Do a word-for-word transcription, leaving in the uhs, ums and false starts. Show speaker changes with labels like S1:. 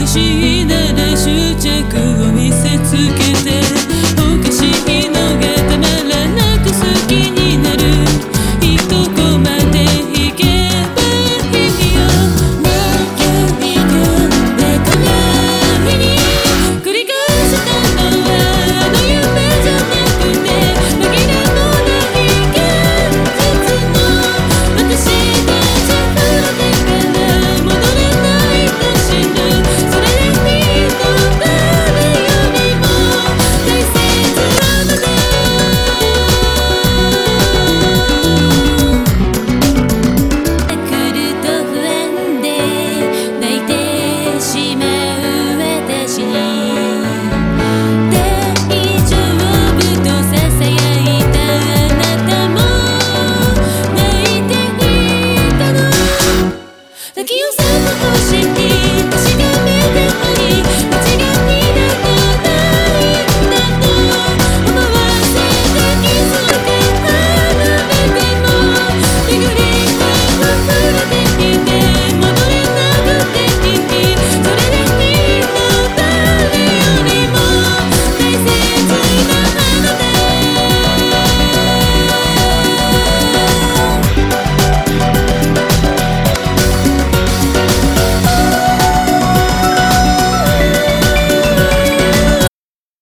S1: しいなら執着を見せつけて、おかしいのがたまらなく好きになる。いいとこまで行けばいいよ。泣きに飛んでこないに繰り返したのはあの夢じゃなくて、紛れもない現実の私たち二人から戻れないと知る。それでいいの誰よりも大切なのだ。来ると不安で泣いてしまう私に大丈夫とささやいたあなたも泣いていたの。抱き寄せてほしい